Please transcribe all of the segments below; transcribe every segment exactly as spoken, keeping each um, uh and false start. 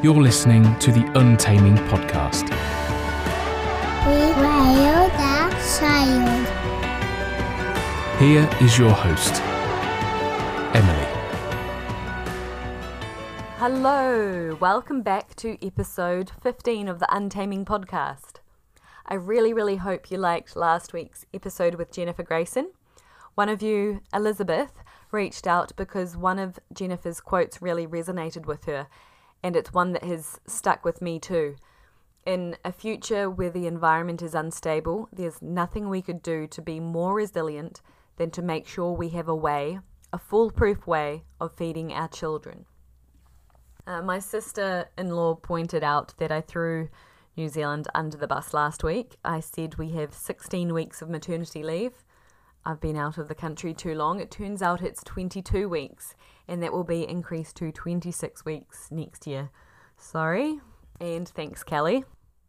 You're listening to the Untaming Podcast. We rail that child. Here is your host, Emily. Hello, welcome back to episode fifteen of the Untaming Podcast. I really, really hope you liked last week's episode with Jennifer Grayson. One of you, Elizabeth, reached out because one of Jennifer's quotes really resonated with her, and it's one that has stuck with me too. In a future where the environment is unstable, there's nothing we could do to be more resilient than to make sure we have a way, a foolproof way of feeding our children. Uh, my sister-in-law pointed out that I threw New Zealand under the bus last week. I said we have sixteen weeks of maternity leave. I've been out of the country too long. It turns out it's twenty-two weeks, and that will be increased to twenty-six weeks next year. Sorry, and thanks, Kelly.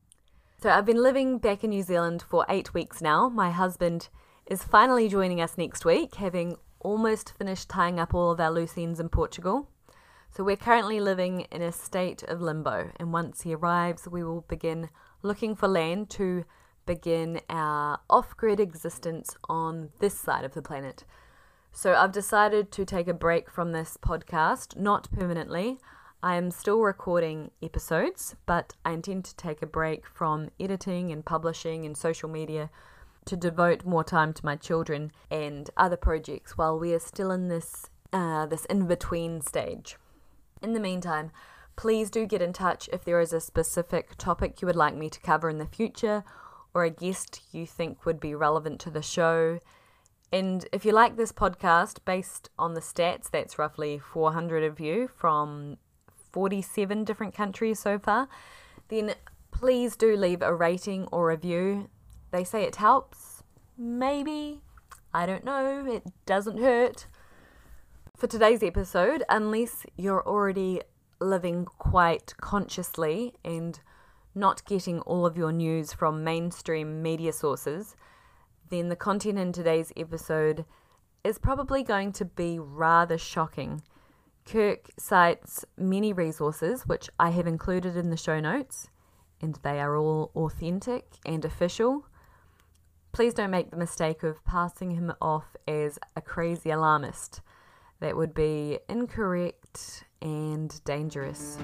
So I've been living back in New Zealand for eight weeks now. My husband is finally joining us next week, having almost finished tying up all of our loose ends in Portugal. So we're currently living in a state of limbo, and once he arrives, we will begin looking for land to begin our off-grid existence on this side of the planet. So I've decided to take a break from this podcast, not permanently. I am still recording episodes, but I intend to take a break from editing and publishing and social media to devote more time to my children and other projects while we are still in this uh, this in-between stage. In the meantime, please do get in touch if there is a specific topic you would like me to cover in the future, or a guest you think would be relevant to the show. And if you like this podcast, based on the stats, that's roughly four hundred of you from forty-seven different countries so far, then please do leave a rating or review. They say it helps. Maybe. I don't know. It doesn't hurt. For today's episode, unless you're already living quite consciously and not getting all of your news from mainstream media sources, then the content in today's episode is probably going to be rather shocking. Kirk cites many resources, which I have included in the show notes, and they are all authentic and official. Please don't make the mistake of passing him off as a crazy alarmist. That would be incorrect and dangerous.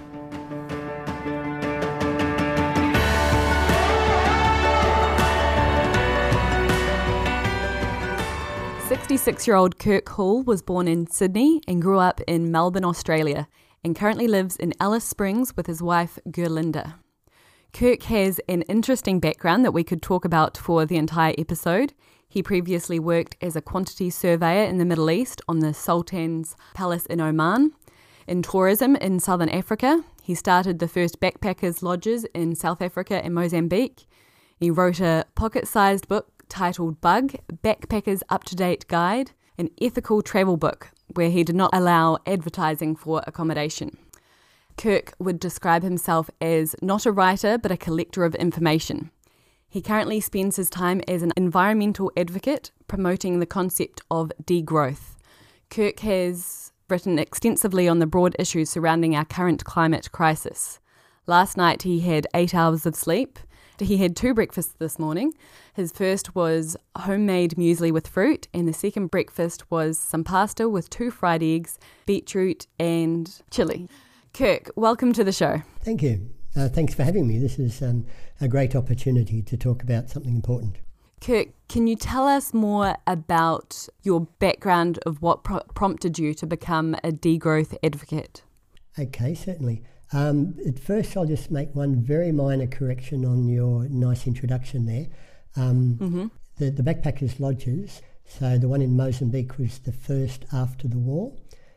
sixty-six-year-old Kirk Hall was born in Sydney and grew up in Melbourne, Australia, and currently lives in Alice Springs with his wife, Gerlinda. Kirk has an interesting background that we could talk about for the entire episode. He previously worked as a quantity surveyor in the Middle East on the Sultan's Palace in Oman. In tourism in Southern Africa, he started the first backpackers lodges in South Africa and Mozambique. He wrote a pocket-sized book titled Bug, Backpackers Up-to-Date Guide, an ethical travel book where he did not allow advertising for accommodation. Kirk would describe himself as not a writer but a collector of information. He currently spends his time as an environmental advocate promoting the concept of degrowth. Kirk has written extensively on the broad issues surrounding our current climate crisis. Last night he had eight hours of sleep. He had two breakfasts this morning. His first was homemade muesli with fruit, and the second breakfast was some pasta with two fried eggs, beetroot and chilli. Kirk, welcome to the show. Thank you. Uh, thanks for having me. This is um, a great opportunity to talk about something important. Kirk, can you tell us more about your background of what pro- prompted you to become a degrowth advocate? Okay, certainly. Um, at first, I'll just make one very minor correction on your nice introduction there. Um, mm-hmm. the, the Backpackers Lodges, so the one in Mozambique was the first after the war.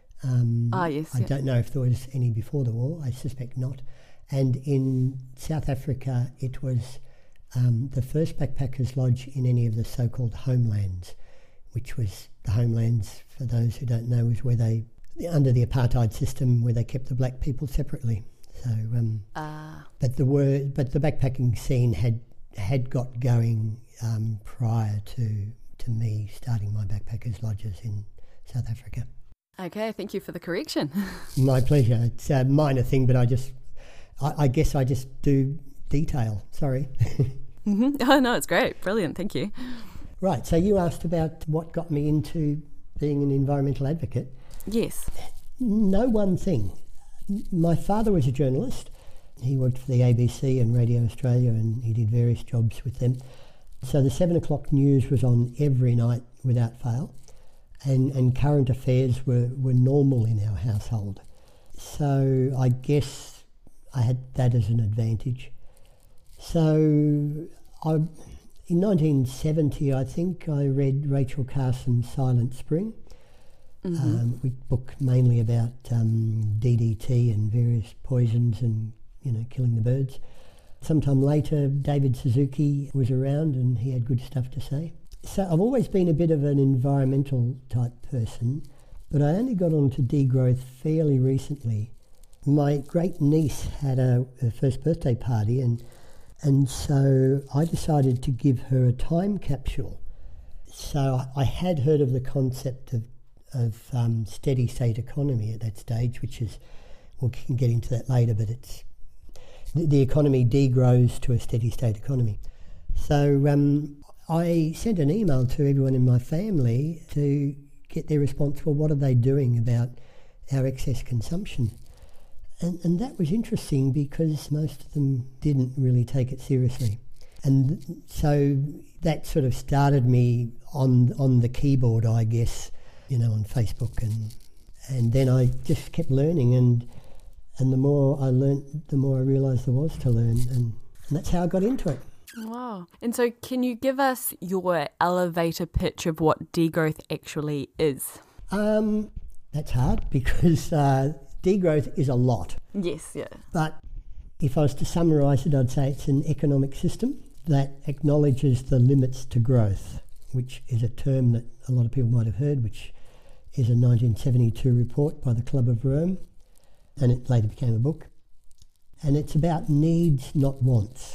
Um, ah, yes. I yeah. don't know if there was any before the war. I suspect not. And in South Africa, it was um, the first Backpackers Lodge in any of the so-called homelands, which was the homelands, for those who don't know, was where they under the apartheid system where they kept the black people separately. So, um, uh. but the word, but the backpacking scene had had got going um, prior to to me starting my backpackers lodges in South Africa. Okay, thank you for the correction. My pleasure. It's a minor thing, but I just I, I guess I just do detail. Sorry. Mm-hmm. Oh, no, it's great. Brilliant. Thank you. Right. So you asked about what got me into being an environmental advocate. Yes. No one thing. My father was a journalist. He worked for the A B C and Radio Australia, and he did various jobs with them. So the seven o'clock news was on every night without fail, and, and current affairs were, were normal in our household. So I guess I had that as an advantage. So I, in nineteen seventy, I think, I read Rachel Carson's Silent Spring, mm-hmm. um, which book mainly about um, D D T and various poisons and, you know, killing the birds. Sometime later, David Suzuki was around and he had good stuff to say. So I've always been a bit of an environmental type person, but I only got onto degrowth fairly recently. My great niece had a, a first birthday party, and and so I decided to give her a time capsule. So I had heard of the concept of, of um, steady state economy at that stage, which is, we can get into that later, but it's the economy degrows to a steady state economy. So um, I sent an email to everyone in my family to get their response. Well, what are they doing about our excess consumption? And, and that was interesting because most of them didn't really take it seriously. And so that sort of started me on on the keyboard, I guess, you know, on Facebook. And and then I just kept learning, and And the more I learnt, the more I realised there was to learn, and, and that's how I got into it. Wow. And so can you give us your elevator pitch of what degrowth actually is? Um, that's hard because uh, degrowth is a lot. Yes, yeah. But if I was to summarise it, I'd say it's an economic system that acknowledges the limits to growth, which is a term that a lot of people might have heard, which is a nineteen seventy-two report by the Club of Rome. And it later became a book. And it's about needs, not wants.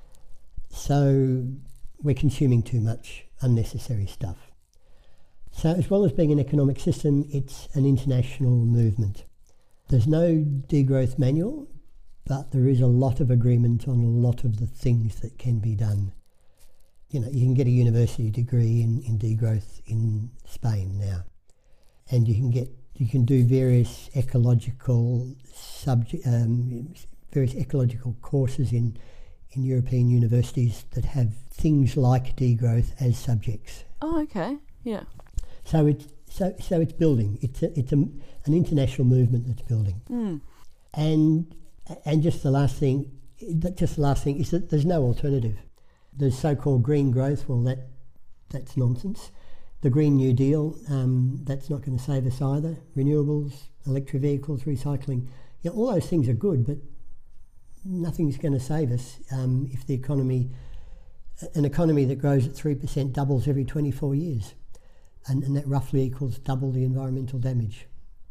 So we're consuming too much unnecessary stuff. So as well as being an economic system, it's an international movement. There's no degrowth manual, but there is a lot of agreement on a lot of the things that can be done. You know, you can get a university degree in, in degrowth in Spain now. And you can get You can do various ecological subject, um, various ecological courses in, in European universities that have things like degrowth as subjects. Oh, okay, yeah. So it's so so it's building. It's a, it's a, an international movement that's building. Mm. And and just the last thing, just the last thing is that there's no alternative. The so-called green growth, well, that that's nonsense. The Green New Deal, um, that's not going to save us either. Renewables, electric vehicles, recycling, yeah, all those things are good, but nothing's going to save us um, if the economy, an economy that grows at three percent doubles every twenty-four years, and, and that roughly equals double the environmental damage.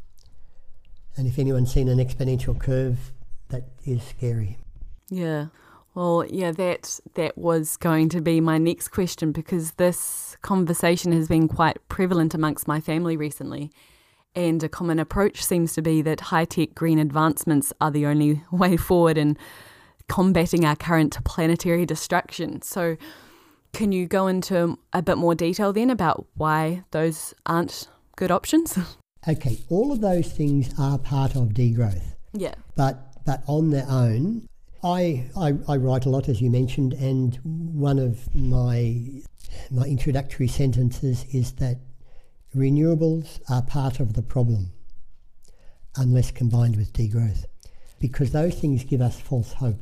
And if anyone's seen an exponential curve, that is scary. Yeah. Well, yeah, that that was going to be my next question, because this conversation has been quite prevalent amongst my family recently, and a common approach seems to be that high-tech green advancements are the only way forward in combating our current planetary destruction. So can you go into a bit more detail then about why those aren't good options? Okay, all of those things are part of degrowth. Yeah. But but on their own, I, I, I write a lot, as you mentioned, and one of my my introductory sentences is that renewables are part of the problem unless combined with degrowth, because those things give us false hope.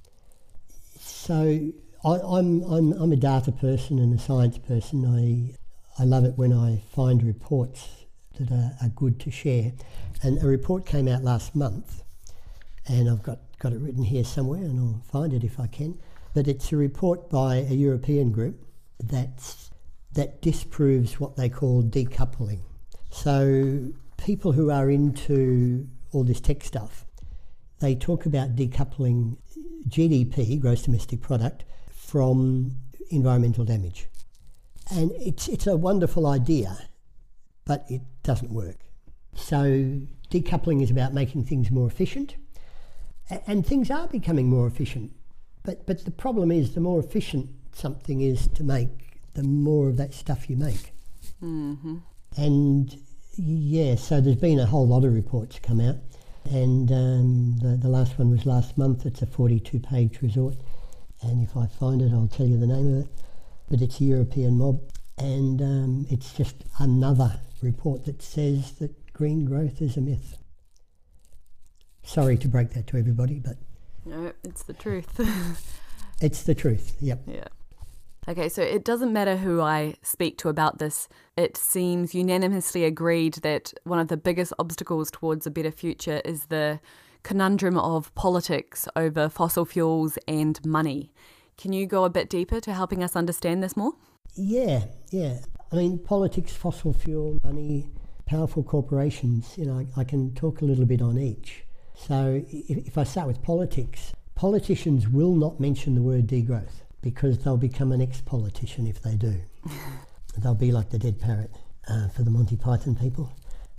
So I, I'm, I'm, I'm a data person and a science person. I, I love it when I find reports that are, are good to share. And a report came out last month, and I've got got it written here somewhere, and I'll find it if I can. But it's a report by a European group that's, that disproves what they call decoupling. So people who are into all this tech stuff, they talk about decoupling G D P, gross domestic product, from environmental damage. And it's it's a wonderful idea, but it doesn't work. So decoupling is about making things more efficient, A- and things are becoming more efficient. But, but the problem is the more efficient something is to make, the more of that stuff you make. Mm-hmm. And yeah, so there's been a whole lot of reports come out. And um, the, the last one was last month. It's a forty-two page report. And if I find it, I'll tell you the name of it. But it's a European mob. And um, it's just another report that says that green growth is a myth. Sorry to break that to everybody, but... No, it's the truth. It's the truth, yep. Yeah. Okay, so it doesn't matter who I speak to about this. It seems unanimously agreed that one of the biggest obstacles towards a better future is the conundrum of politics over fossil fuels and money. Can you go a bit deeper to helping us understand this more? Yeah, yeah. I mean, politics, fossil fuel, money, powerful corporations, you know, I, I can talk a little bit on each. So if, if I start with politics, politicians will not mention the word degrowth, because they'll become an ex-politician if they do. They'll be like the dead parrot uh, for the Monty Python people.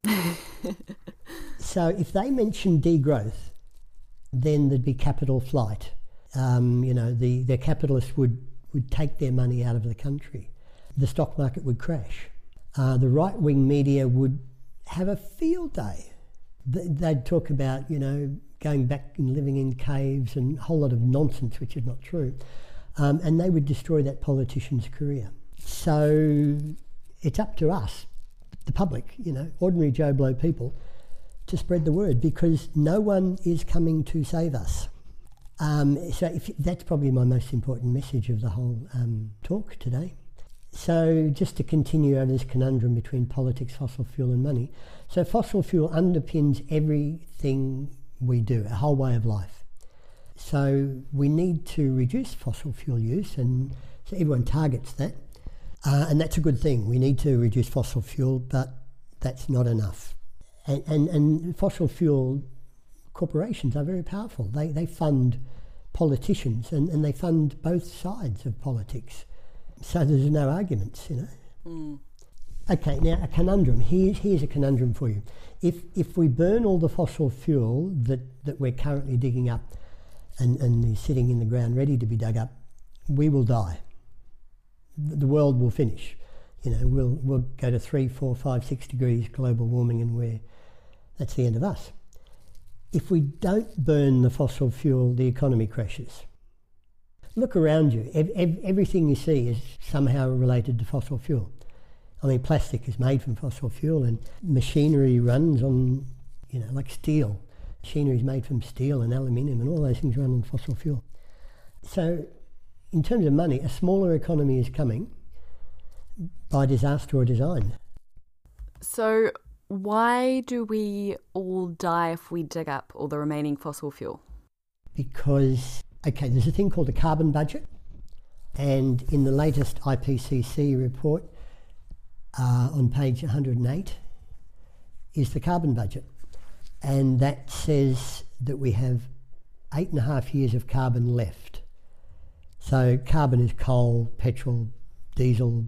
So if they mention degrowth, then there'd be capital flight. Um, you know, the, the capitalists would, would take their money out of the country. The stock market would crash. Uh, the right-wing media would have a field day. They'd talk about, you know, going back and living in caves and a whole lot of nonsense, which is not true. Um, and they would destroy that politician's career. So it's up to us, the public, you know, ordinary Joe Blow people, to spread the word, because no one is coming to save us. Um, so if, that's probably my most important message of the whole um, talk today. So just to continue over this conundrum between politics, fossil fuel and money. So fossil fuel underpins everything we do, a whole way of life. So we need to reduce fossil fuel use, and so everyone targets that. Uh, and that's a good thing. We need to reduce fossil fuel, but that's not enough. And, and, and fossil fuel corporations are very powerful. They, they fund politicians, and, and they fund both sides of politics. So there's no arguments, you know. Mm. Okay, now a conundrum. Here's, here's a conundrum for you. If, if we burn all the fossil fuel that, that we're currently digging up, and, and is sitting in the ground ready to be dug up, we will die. The world will finish. You know, we'll we'll go to three, four, five, six degrees global warming, and we're that's the end of us. If we don't burn the fossil fuel, the economy crashes. Look around you. Ev- ev- everything you see is somehow related to fossil fuel. I mean, plastic is made from fossil fuel, and machinery runs on, you know, like steel. Machinery is made from steel and aluminium, and all those things run on fossil fuel. So in terms of money, a smaller economy is coming by disaster or design. So why do we all die if we dig up all the remaining fossil fuel? Because, okay, there's a thing called a carbon budget, and in the latest I P C C report uh, on page one hundred eight is the carbon budget. And that says that we have eight and a half years of carbon left. So carbon is coal, petrol, diesel,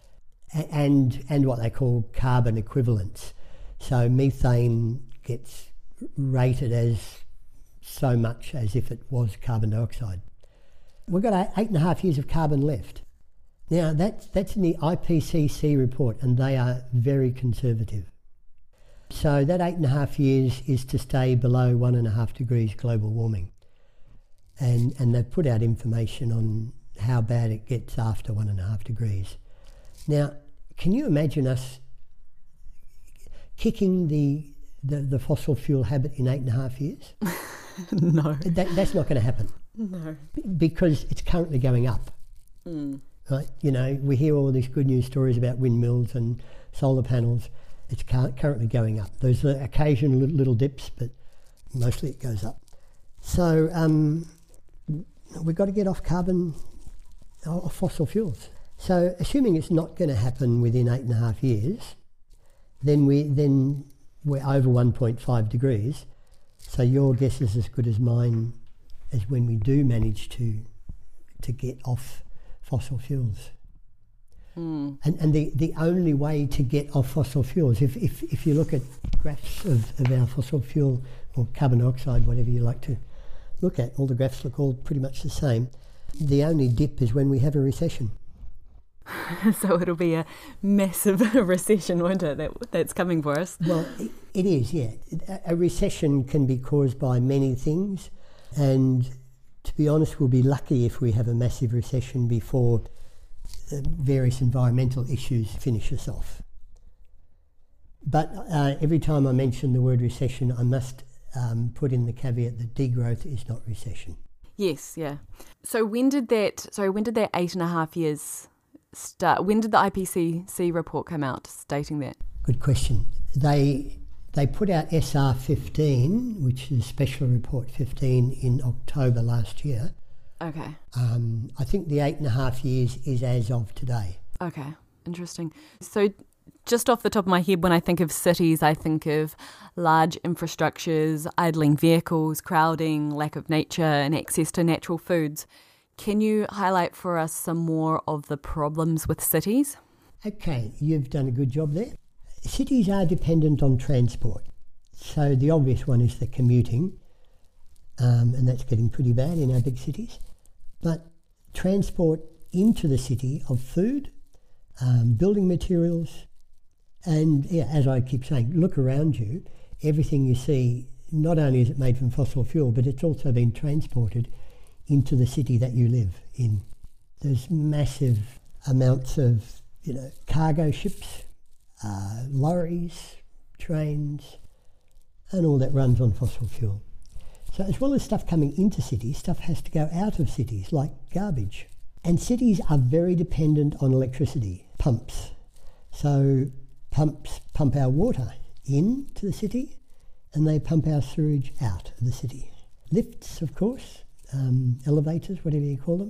and and what they call carbon equivalents. So methane gets rated as so much as if it was carbon dioxide. We've got eight and a half years of carbon left. Now that's, that's in the I P C C report, and they are very conservative. So that eight and a half years is to stay below one and a half degrees global warming. And, and they've put out information on how bad it gets after one and a half degrees. Now, can you imagine us kicking the, the, the fossil fuel habit in eight and a half years? No. That, that's not going to happen. No. Because it's currently going up. Mm. Right? You know, we hear all these good news stories about windmills and solar panels. It's currently going up. There's occasional little dips, but mostly it goes up. So um, we've got to get off carbon, off fossil fuels. So assuming it's not going to happen within eight and a half years, then, we, then we're over one point five degrees. So your guess is as good as mine as when we do manage to, to get off fossil fuels. Mm. And, and the, the only way to get off fossil fuels, if, if, if you look at graphs of, of our fossil fuel or carbon dioxide, whatever you like to look at. All the graphs look all pretty much the same. The only dip is when we have a recession. So it'll be a massive recession, won't it, that, that's coming for us? Well, it, it is, yeah. A recession can be caused by many things, and to be honest, we'll be lucky if we have a massive recession before the various environmental issues finish us off. But uh, every time I mention the word recession, I must um, put in the caveat that degrowth is not recession. Yes, yeah. So when did that, so when did that eight and a half years start? When did the I P C C report come out stating that? Good question. They they put out S R fifteen, which is Special Report fifteen, in October last year. Okay. Um, I think the eight and a half years is as of today. Okay, interesting. So just off the top of my head, when I think of cities, I think of large infrastructures, idling vehicles, crowding, lack of nature and access to natural foods. Can you highlight for us some more of the problems with cities? Okay, you've done a good job there. Cities are dependent on transport. So the obvious one is the commuting, um, and that's getting pretty bad in our big cities. But transport into the city of food, um, building materials, and yeah, as I keep saying, look around you. Everything you see, not only is it made from fossil fuel, but it's also been transported into the city that you live in. There's massive amounts of, you know, cargo ships, uh, lorries, trains, and all that runs on fossil fuel. So as well as stuff coming into cities, stuff has to go out of cities, like garbage. And cities are very dependent on electricity, pumps. So pumps pump our water into the city, and they pump our sewage out of the city. Lifts, of course, um, elevators, whatever you call them.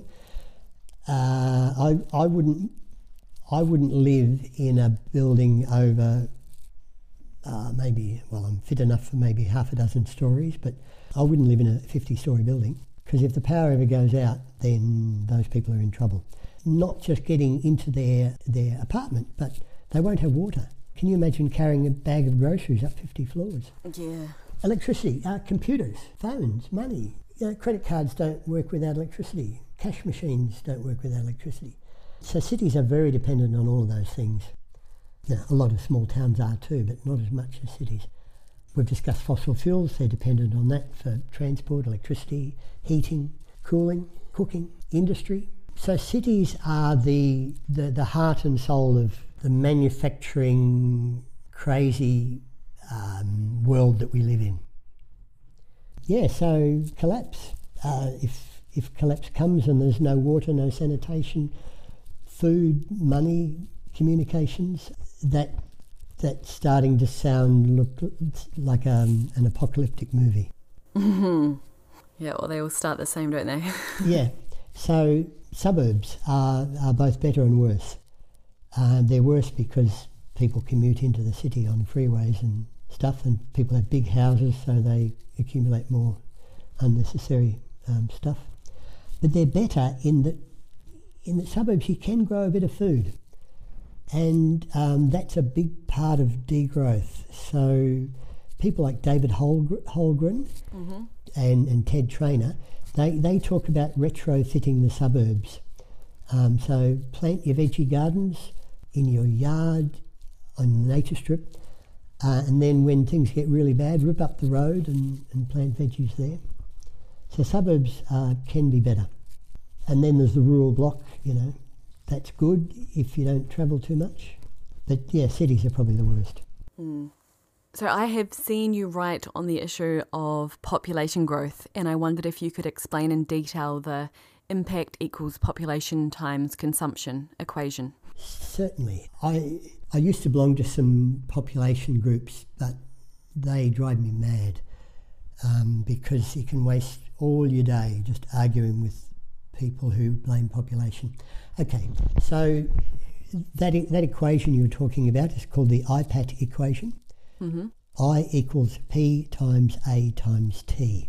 Uh, I I wouldn't I wouldn't live in a building over uh, maybe well I'm fit enough for maybe half a dozen stories, but I wouldn't live in a fifty-story building, because if the power ever goes out, then those people are in trouble. Not just getting into their their apartment, but they won't have water. Can you imagine carrying a bag of groceries up fifty floors? Yeah. Electricity, uh, computers, phones, money. You know, credit cards don't work without electricity. Cash machines don't work without electricity. So cities are very dependent on all of those things. Now, a lot of small towns are too, but not as much as cities. We've discussed fossil fuels. They're dependent on that for transport, electricity, heating, cooling, cooking, industry. So cities are the, the, the heart and soul of the manufacturing, crazy um, world that we live in. Yeah, so collapse. Uh, if, if collapse comes and there's no water, no sanitation, food, money, communications, that that's starting to sound look like um, an apocalyptic movie. Mm-hmm. Yeah, well, they all start the same, don't they? Yeah. So suburbs are, are both better and worse. Uh, they're worse because people commute into the city on freeways and stuff, and people have big houses, so they accumulate more unnecessary um, stuff. But they're better in that in the suburbs you can grow a bit of food, and um, that's a big part of degrowth. So people like David Holgren mm-hmm. and, and Ted Trainer, they, they talk about retrofitting the suburbs. Um, so plant your veggie gardens in your yard, on the nature strip, uh, and then when things get really bad, rip up the road and, and plant veggies there. So suburbs uh, can be better. And then there's the rural block, you know, that's good if you don't travel too much. But yeah, cities are probably the worst. Mm. So I have seen you write on the issue of population growth, and I wondered if you could explain in detail the impact equals population times consumption equation. Certainly. I I used to belong to some population groups, but they drive me mad um, because you can waste all your day just arguing with people who blame population. Okay, so that e- that equation you were talking about is called the I P A T equation. Mm-hmm. I equals P times A times T.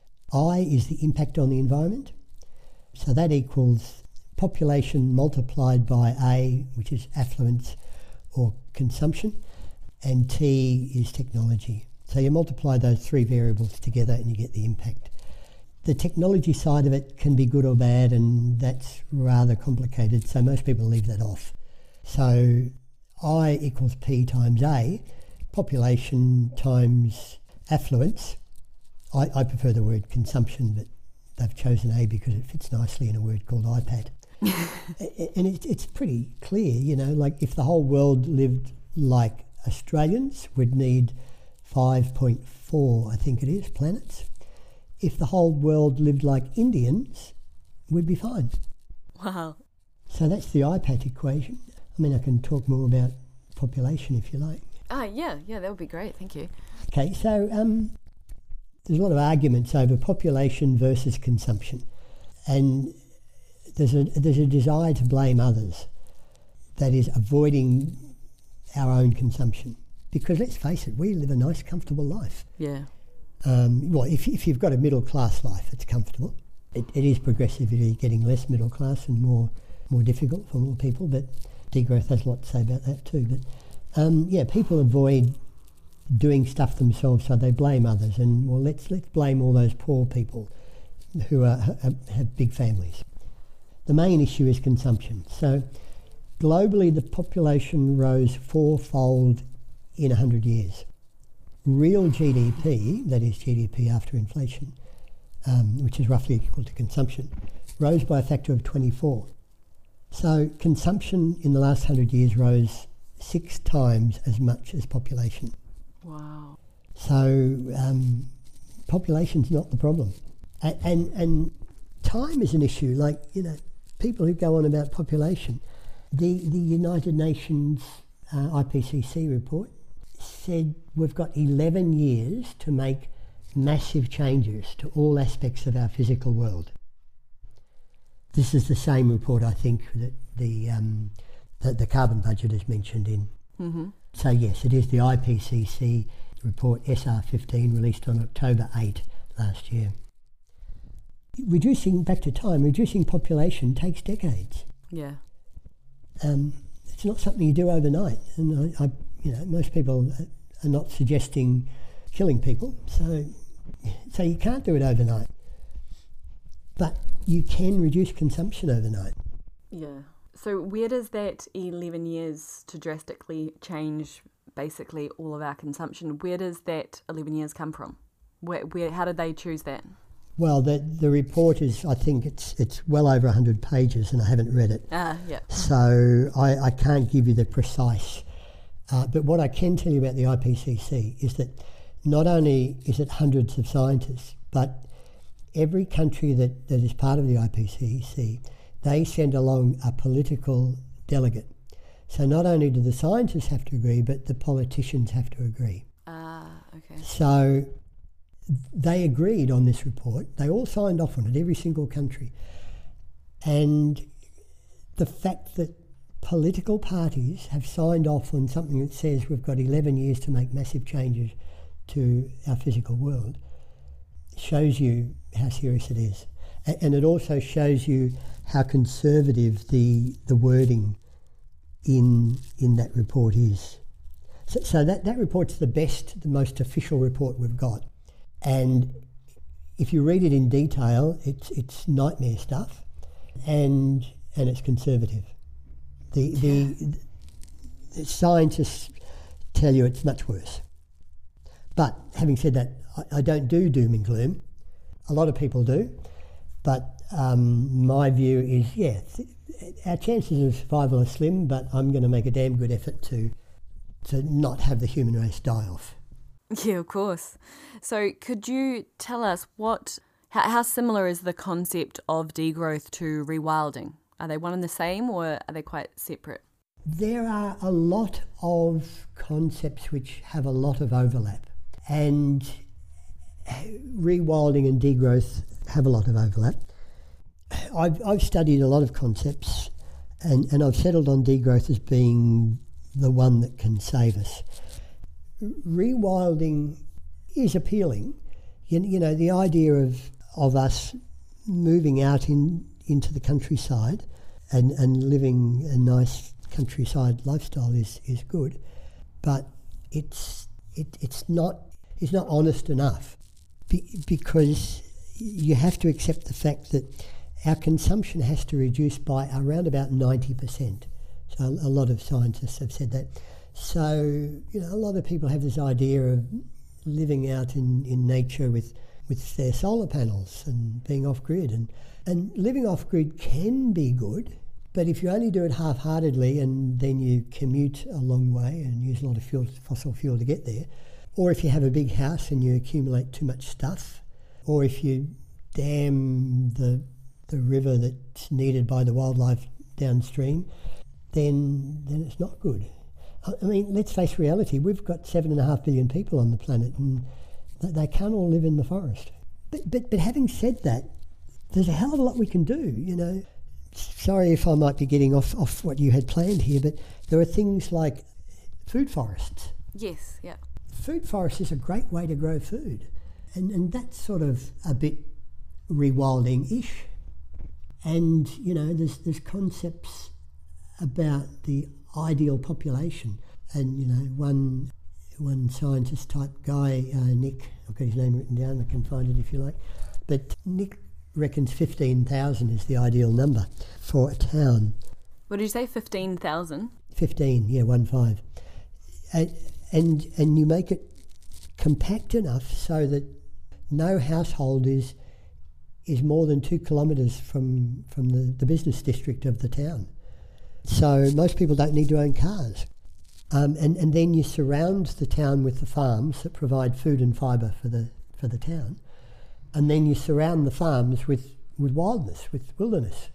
I is the impact on the environment, so that equals population multiplied by A, which is affluence or consumption, and T is technology. So you multiply those three variables together and you get the impact. the technology side of it can be good or bad, and that's rather complicated, so most people leave that off. So I equals P times A, population times affluence. I, I prefer the word consumption, but they've chosen A because it fits nicely in a word called I PAT. And it, it's pretty clear, you know, like if the whole world lived like Australians, we'd need five point four, I think it is, planets. If the whole world lived like Indians, we'd be fine. Wow. So that's the I PAT equation. I mean, I can talk more about population if you like. Ah, yeah, yeah, that would be great. Thank you. Okay, so um, there's a lot of arguments over population versus consumption. And there's a, there's a desire to blame others. That is avoiding our own consumption. Because let's face it, we live a nice, comfortable life. Yeah. Um, well, if, if you've got a middle-class life, it's comfortable. It, it is progressively getting less middle-class and more more difficult for more people, but degrowth has a lot to say about that too. But um, yeah, people avoid doing stuff themselves, so they blame others. And well, let's let's blame all those poor people who are, have, have big families. The main issue is consumption. So globally, the population rose fourfold in one hundred years. Real G D P, that is G D P after inflation, um, which is roughly equal to consumption, rose by a factor of twenty-four. So consumption in the last one hundred years rose six times as much as population. Wow. So um, population's not the problem. And, and, and time is an issue. Like, you know, people who go on about population, the, the United Nations uh, I P C C report said we've got eleven years to make massive changes to all aspects of our physical world. This is the same report, I think, that the um, that the carbon budget is mentioned in. Mm-hmm. So yes, it is the I P C C report S R fifteen, released on October eighth last year. Reducing, back to time, reducing population takes decades. Yeah. Um, it's not something you do overnight, and I, I, you know, most people are not suggesting killing people, so so you can't do it overnight. But you can reduce consumption overnight. Yeah. So where does that eleven years to drastically change basically all of our consumption, where does that eleven years come from? Where, where, how did they choose that? Well, the the report is, I think it's it's well over one hundred pages, and I haven't read it. Ah, yeah. So I, I can't give you the precise. Uh, but what I can tell you about the I P C C is that not only is it hundreds of scientists, but every country that, that is part of the I P C C, they send along a political delegate. So not only do the scientists have to agree, but the politicians have to agree. Ah, okay. So they agreed on this report. They all signed off on it, every single country. And the fact that political parties have signed off on something that says we've got eleven years to make massive changes to our physical world shows you how serious it is. A- and it also shows you how conservative the the wording in in that report is. So, so that, that report's the best, the most official report we've got. And if you read it in detail, it's it's nightmare stuff, and and it's conservative. The the, the scientists tell you it's much worse. But having said that, I, I don't do doom and gloom. A lot of people do, but um, my view is, yeah, th- our chances of survival are slim, but I'm going to make a damn good effort to to not have the human race die off. Yeah, of course. So could you tell us what, how, how similar is the concept of degrowth to rewilding? Are they one and the same, or are they quite separate? There are a lot of concepts which have a lot of overlap, and rewilding and degrowth have a lot of overlap. I've, I've studied a lot of concepts, and, and I've settled on degrowth as being the one that can save us. Rewilding is appealing. You, you know, the idea of of us moving out in into the countryside and, and living a nice countryside lifestyle is, is good, but it's it, it's not it's not honest enough, Be, because you have to accept the fact that our consumption has to reduce by around about ninety percent. So a lot of scientists have said that. So, you know, a lot of people have this idea of living out in, in nature with, with their solar panels and being off-grid. And, and living off-grid can be good, but if you only do it half-heartedly and then you commute a long way and use a lot of fuel, fossil fuel to get there, or if you have a big house and you accumulate too much stuff, or if you dam the, the river that's needed by the wildlife downstream, then then it's not good. I mean, let's face reality. We've got seven and a half billion people on the planet, and they can't all live in the forest. But, but but having said that, there's a hell of a lot we can do. You know, sorry if I might be getting off off what you had planned here, but there are things like food forests. Yes, yeah. Food forests is a great way to grow food, and and that's sort of a bit rewilding-ish. And you know, there's there's concepts about the ideal population, and you know, one one scientist type guy, uh, Nick, I've got his name written down, I can find it if you like, but Nick reckons fifteen thousand is the ideal number for a town. What did you say, fifteen thousand? fifteen, yeah, one five. And, and and you make it compact enough so that no household is is more than two kilometres from, from the, the business district of the town. So most people don't need to own cars. Um, and, and then you surround the town with the farms that provide food and fibre for the for the town. And then you surround the farms with, with wildness, with wilderness.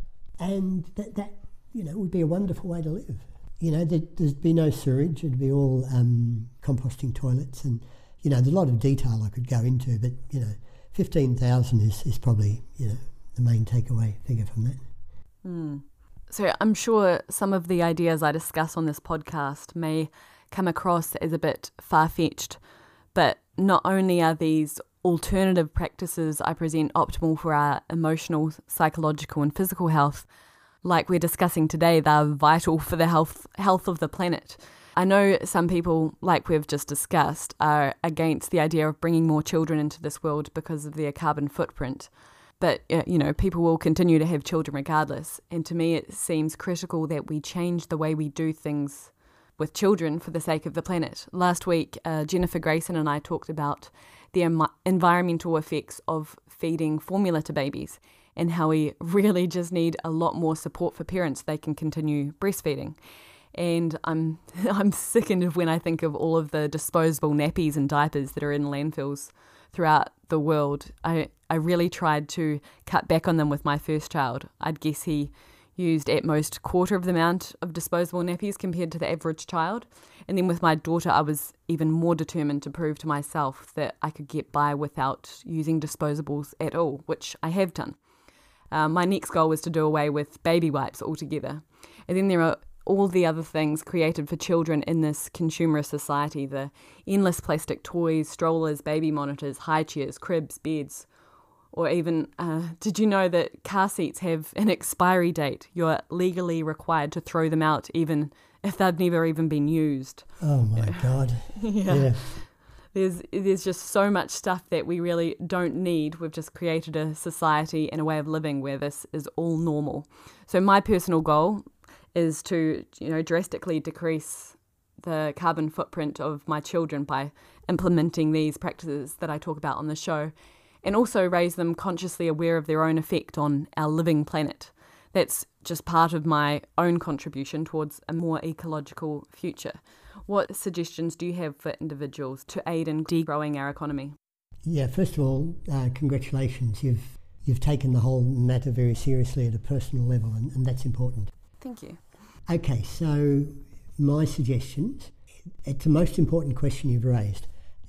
And that, that, you know, would be a wonderful way to live. You know, there, there'd be no sewage, it'd be all um, composting toilets. And, you know, there's a lot of detail I could go into, but, you know, fifteen thousand is, is probably, you know, the main takeaway figure from that. Mm. So I'm sure some of the ideas I discuss on this podcast may come across as a bit far-fetched, but not only are these alternative practices I present optimal for our emotional, psychological and physical health, like we're discussing today, they're vital for the health health of the planet. I know some people, like we've just discussed, are against the idea of bringing more children into this world because of their carbon footprint. But, you know, people will continue to have children regardless. And to me, it seems critical that we change the way we do things with children for the sake of the planet. Last week, uh, Jennifer Grayson and I talked about the em- environmental effects of feeding formula to babies and how we really just need a lot more support for parents so they can continue breastfeeding. And I'm I'm sickened of when I think of all of the disposable nappies and diapers that are in landfills throughout the world. I, I really tried to cut back on them with my first child. I'd guess he used at most quarter of the amount of disposable nappies compared to the average child. And then with my daughter, I was even more determined to prove to myself that I could get by without using disposables at all, which I have done. Uh, my next goal was to do away with baby wipes altogether. And then there are all the other things created for children in this consumerist society, the endless plastic toys, strollers, baby monitors, high chairs, cribs, beds, or even, uh, did you know that car seats have an expiry date? You're legally required to throw them out even if they've never even been used. Oh my God. yeah. yeah. There's there's just so much stuff that we really don't need. We've just created a society and a way of living where this is all normal. So my personal goal is to, you know, drastically decrease the carbon footprint of my children by implementing these practices that I talk about on the show, and also raise them consciously aware of their own effect on our living planet. That's just part of my own contribution towards a more ecological future. What suggestions do you have for individuals to aid in degrowing our economy? Yeah, first of all, uh, congratulations. You've you've taken the whole matter very seriously at a personal level, and, and that's important. Thank you. Okay, so my suggestions, it's the most important question you've raised.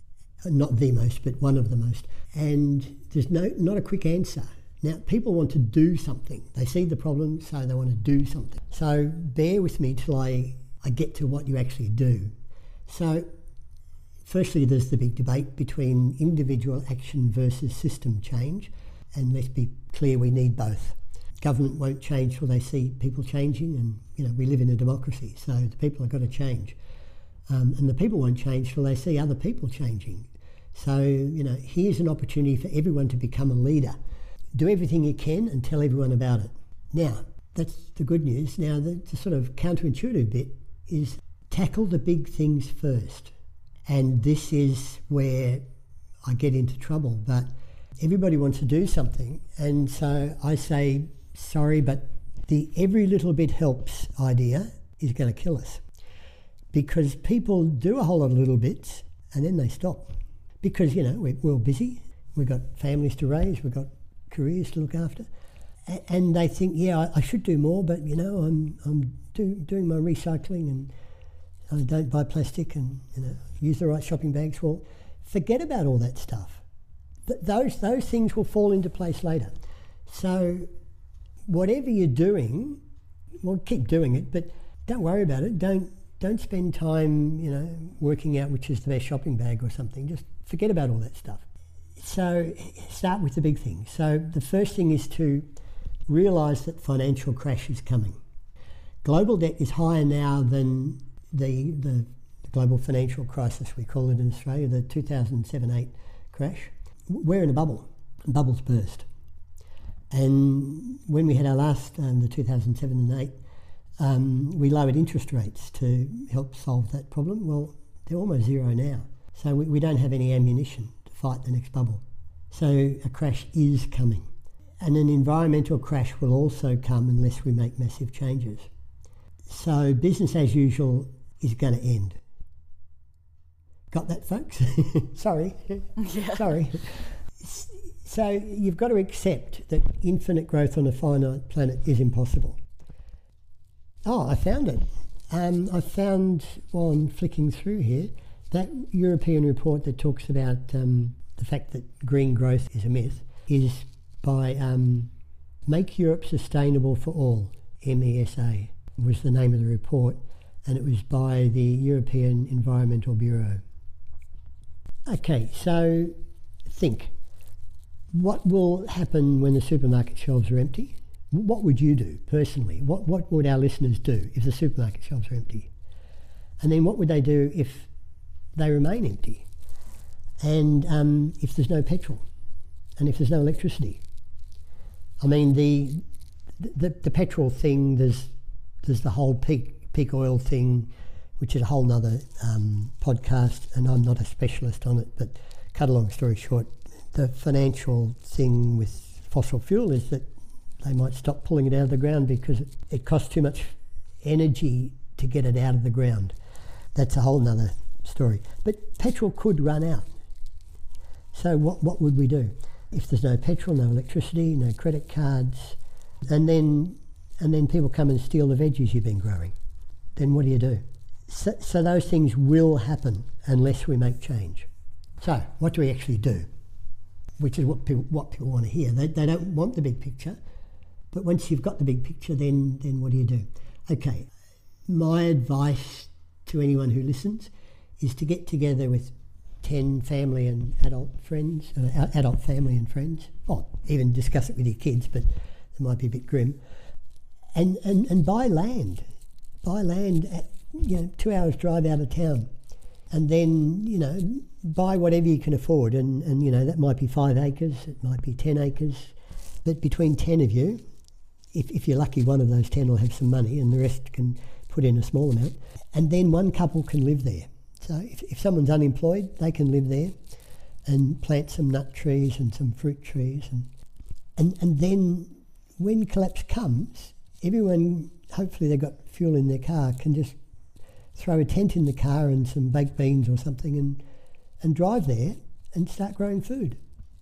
Not the most, but one of the most. And there's no not a quick answer. Now, people want to do something. They see the problem, so they want to do something. So bear with me till I, I get to what you actually do. So firstly, there's the big debate between individual action versus system change. And let's be clear, we need both. Government won't change till they see people changing, and you know we live in a democracy, so the people have got to change. Um, and the people won't change till they see other people changing. So, you know, here's an opportunity for everyone to become a leader. Do everything you can and tell everyone about it. Now, that's the good news. Now, the, the sort of counterintuitive bit is tackle the big things first. And this is where I get into trouble. But everybody wants to do something. And so I say, sorry, but the every little bit helps idea is going to kill us. Because people do a whole lot of little bits and then they stop. Because, you know, we're, we're all busy. We've got families to raise. We've got careers to look after. A- and they think, yeah, I, I should do more, but, you know, I'm I'm do, doing my recycling and I don't buy plastic and, you know, use the right shopping bags. Well, forget about all that stuff. Th- those those things will fall into place later. So whatever you're doing, well, keep doing it, but don't worry about it. Don't don't spend time, you know, working out which is the best shopping bag or something. Just forget about all that stuff. So start with the big things. So the first thing is to realise that financial crash is coming. Global debt is higher now than the, the global financial crisis, we call it in Australia, the two thousand seven eight crash. We're in a bubble. Bubbles burst. And when we had our last, um, the two thousand seven and eight, um, we lowered interest rates to help solve that problem. Well, they're almost zero now. So we, we don't have any ammunition to fight the next bubble. So a crash is coming. And an environmental crash will also come unless we make massive changes. So business as usual is going to end. Got that, folks? Sorry. Yeah. Sorry. So you've got to accept that infinite growth on a finite planet is impossible. Oh, I found it. Um, I found, while I'm flicking through here, that European report that talks about um, the fact that green growth is a myth is by um, Make Europe Sustainable for All, M E S A was the name of the report, and it was by the European Environmental Bureau. Okay, so think. What will happen when the supermarket shelves are empty? What would you do personally? What what would our listeners do if the supermarket shelves are empty? And then what would they do if they remain empty? And um, if there's no petrol? And if there's no electricity? I mean, the the, the petrol thing, there's there's the whole peak, peak oil thing, which is a whole nother um, podcast, and I'm not a specialist on it, but cut a long story short, the financial thing with fossil fuel is that they might stop pulling it out of the ground because it, it costs too much energy to get it out of the ground. That's a whole nother story. But petrol could run out. So what, what would we do? If there's no petrol, no electricity, no credit cards, and then and then people come and steal the veggies you've been growing, then what do you do? So, so those things will happen unless we make change. So what do we actually do? Which is what people, what people want to hear. They, they don't want the big picture, but once you've got the big picture, then then what do you do? Okay, my advice to anyone who listens is to get together with ten family and adult friends, uh, adult family and friends, or even discuss it with your kids, but it might be a bit grim, and, and, and buy land. Buy land at, you know, two hours drive out of town. And then, you know, buy whatever you can afford. And, and, you know, that might be five acres, it might be ten acres. But between ten of you, if, if you're lucky, one of those ten will have some money and the rest can put in a small amount. And then one couple can live there. So if, if someone's unemployed, they can live there and plant some nut trees and some fruit trees. And, and, and then when collapse comes, everyone, hopefully they've got fuel in their car, can just throw a tent in the car and some baked beans or something and and drive there and start growing food.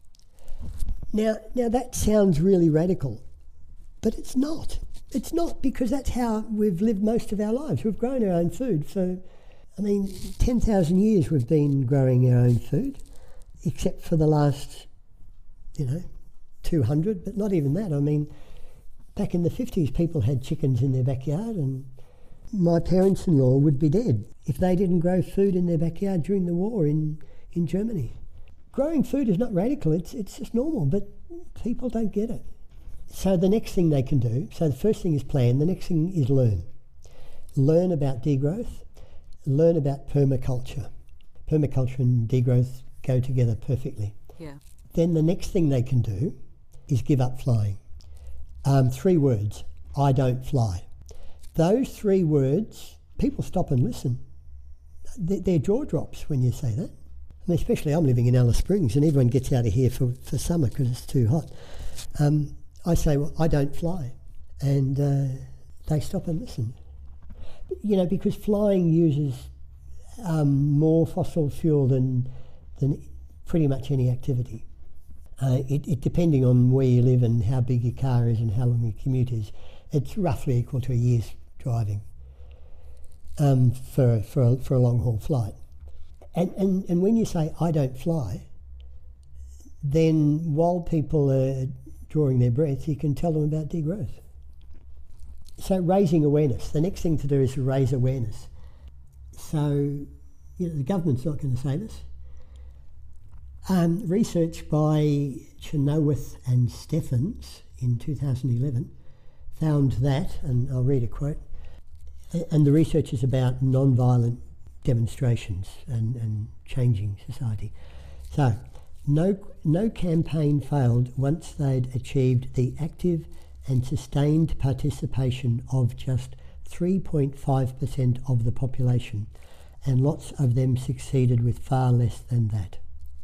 Now, now that sounds really radical, but it's not. It's not, because that's how we've lived most of our lives. We've grown our own food for, I mean, ten thousand years we've been growing our own food, except for the last, you know, two hundred, but not even that. I mean, back in the fifties, people had chickens in their backyard, and my parents-in-law would be dead if they didn't grow food in their backyard during the war in, in Germany. Growing food is not radical, it's it's just normal, but people don't get it. So the next thing they can do, so the first thing is plan, the next thing is learn. Learn about degrowth, learn about permaculture. Permaculture and degrowth go together perfectly. Yeah. Then the next thing they can do is give up flying. Um, three words, I don't fly. Those three words, people stop and listen. Their, their jaw drops when you say that. And especially I'm living in Alice Springs and everyone gets out of here for, for summer because it's too hot. Um, I say, well, I don't fly. And uh, they stop and listen. You know, because flying uses um, more fossil fuel than, than pretty much any activity. Uh, it, it depending on where you live and how big your car is and how long your commute is, it's roughly equal to a year's driving um, for, for, a, for a long-haul flight. And, and, and when you say, I don't fly, then while people are drawing their breath, you can tell them about degrowth. So raising awareness. The next thing to do is to raise awareness. So, you know, the government's not going to say this. Um, research by Chenoweth and Stephens in two thousand eleven found that, and I'll read a quote, and the research is about non-violent demonstrations and, and changing society. So, no, no campaign failed once they'd achieved the active and sustained participation of just three point five percent of the population, and lots of them succeeded with far less than that.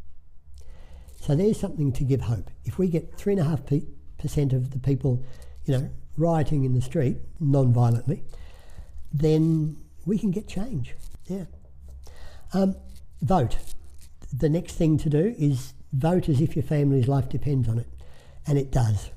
So there's something to give hope. If we get three point five percent of the people, you know, rioting in the street non-violently, then we can get change. Yeah. Um, vote. The next thing to do is vote as if your family's life depends on it, and it does.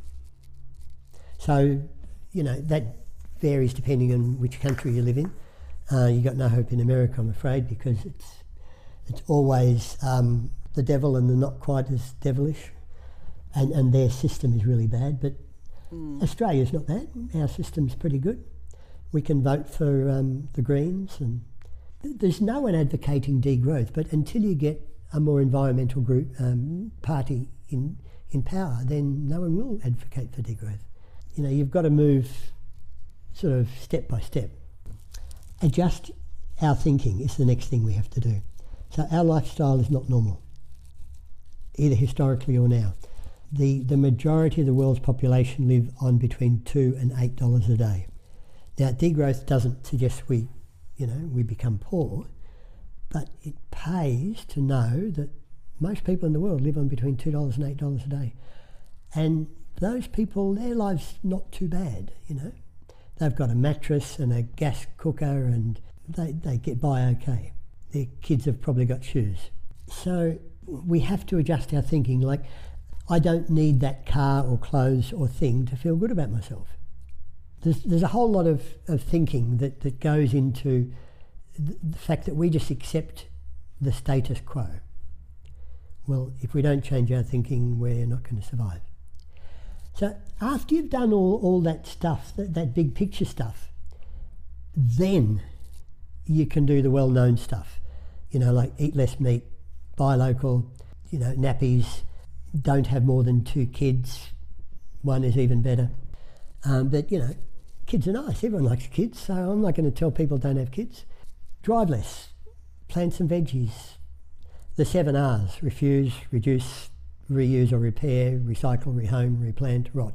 So, you know, that varies depending on which country you live in. Uh, you've got no hope in America, I'm afraid, because it's it's always um, the devil and the not quite as devilish, and, and their system is really bad. But mm. Australia's not bad. Our system's pretty good. We can vote for um, the Greens, and th- there's no one advocating degrowth, but until you get a more environmental group um, party in, in power, then no one will advocate for degrowth. You know, you've got to move sort of step by step. Adjust our thinking is the next thing we have to do. So our lifestyle is not normal, either historically or now. The the majority of the world's population live on between two and eight dollars a day. Now, degrowth doesn't suggest we, you know, we become poor, but it pays to know that most people in the world live on between two dollars and eight dollars a day. And those people, their life's not too bad, you know. They've got a mattress and a gas cooker and they, they get by okay. Their kids have probably got shoes. So we have to adjust our thinking, like, I don't need that car or clothes or thing to feel good about myself. There's, there's a whole lot of, of thinking that, that goes into the, the fact that we just accept the status quo. Well, if we don't change our thinking, we're not going to survive. So after you've done all, all that stuff, that, that big picture stuff, then you can do the well-known stuff. You know, like eat less meat, buy local, you know, nappies, don't have more than two kids, one is even better. Um, but, you know, kids are nice, everyone likes kids, so I'm not going to tell people don't have kids. Drive less, plant some veggies. The seven R's, refuse, reduce, reuse or repair, recycle, rehome, replant, rot.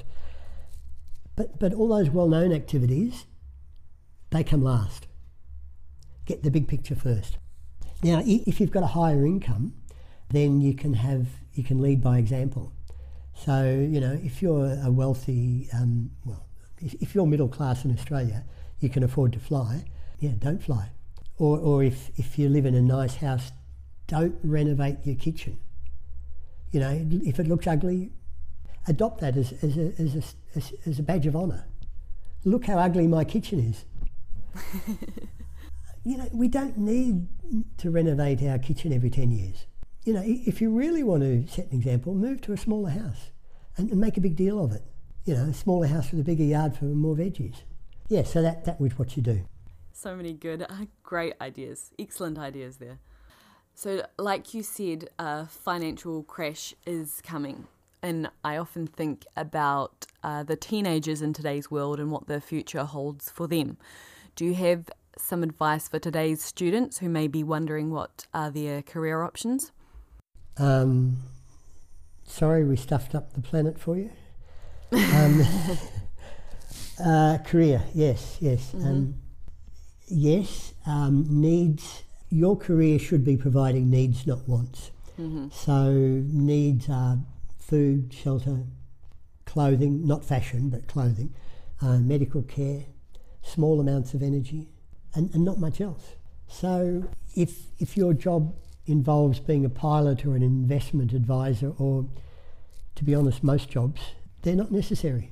But but all those well-known activities, they come last. Get the big picture first. Now, if you've got a higher income, then you can have you can lead by example. So, you know, if you're a wealthy, um, well, if, if you're middle class in Australia, you can afford to fly. Yeah, don't fly. Or or if if you live in a nice house, don't renovate your kitchen. You know, if it looks ugly, adopt that as, as, a, as, a, as, as a badge of honour. Look how ugly my kitchen is. You know, we don't need to renovate our kitchen every ten years. You know, if you really want to set an example, move to a smaller house and, and make a big deal of it. You know, a smaller house with a bigger yard for more veggies. Yeah, so that, that was what you do. So many good, uh, great ideas. Excellent ideas there. So like you said, a financial crash is coming. And I often think about uh, the teenagers in today's world and what the future holds for them. Do you have some advice for today's students who may be wondering what are their career options? Um, sorry, we stuffed up the planet for you. Um, uh, career, yes, yes. Mm-hmm. Um, yes, um, needs. Your career should be providing needs, not wants. Mm-hmm. So needs are food, shelter, clothing, not fashion, but clothing, uh, medical care, small amounts of energy, and, and not much else. So if if your job involves being a pilot or an investment advisor, or to be honest, most jobs, they're not necessary.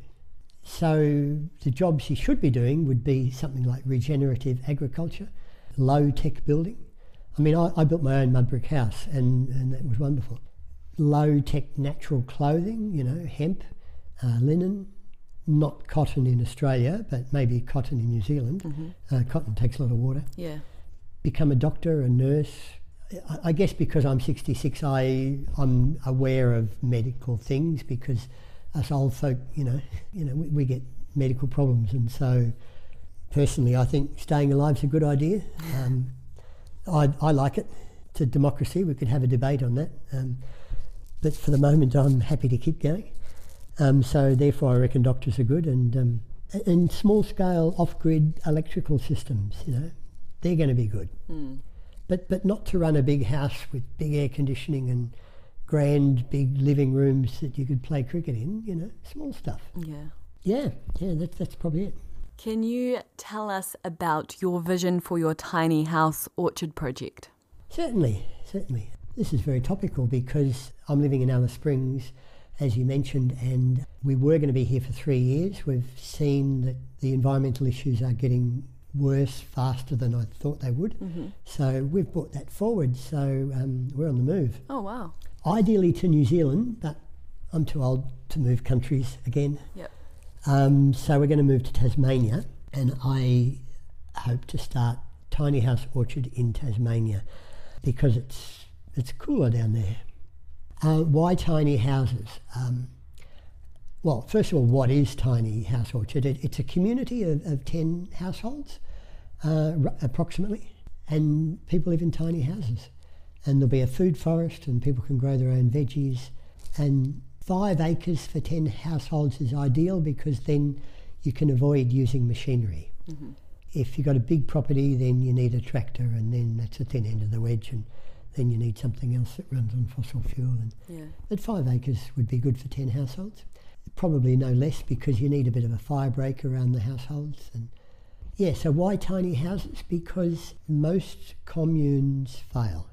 So the jobs you should be doing would be something like regenerative agriculture, low-tech building. I mean, I, I built my own mud brick house, and, and that was wonderful. Low-tech natural clothing, you know, hemp, uh, linen, not cotton in Australia, but maybe cotton in New Zealand. Mm-hmm. Uh, cotton takes a lot of water. Yeah. Become a doctor, a nurse. I, I guess because I'm sixty-six, I, I'm aware of medical things, because us old folk, you know, you know, we, we get medical problems, and so personally, I think staying alive's a good idea. Um, I, I like it. It's a democracy. We could have a debate on that. Um, but for the moment, I'm happy to keep going. Um, so therefore, I reckon doctors are good, and um, and small-scale off-grid electrical systems. You know, they're going to be good. Mm. But but not to run a big house with big air conditioning and grand big living rooms that you could play cricket in. You know, small stuff. Yeah. Yeah, yeah. That's that's probably it. Can you tell us about your vision for your tiny house orchard project? Certainly, certainly. This is very topical because I'm living in Alice Springs, as you mentioned, and we were going to be here for three years. We've seen that the environmental issues are getting worse faster than I thought they would. Mm-hmm. So we've brought that forward, so um, we're on the move. Oh, wow. Ideally to New Zealand, but I'm too old to move countries again. Yep. Um, so we're going to move to Tasmania, and I hope to start Tiny House Orchard in Tasmania because it's it's cooler down there. Uh, why tiny houses? Um, well, first of all, what is Tiny House Orchard? It, it's a community of, of ten households, uh, r- approximately, and people live in tiny houses. And there'll be a food forest, and people can grow their own veggies, and Five acres for ten households is ideal because then you can avoid using machinery. Mm-hmm. If you've got a big property, then you need a tractor, and then that's the thin end of the wedge, and then you need something else that runs on fossil fuel. And Yeah. But five acres would be good for ten households. Probably no less because you need a bit of a fire break around the households. And yeah, so why tiny houses? Because most communes fail.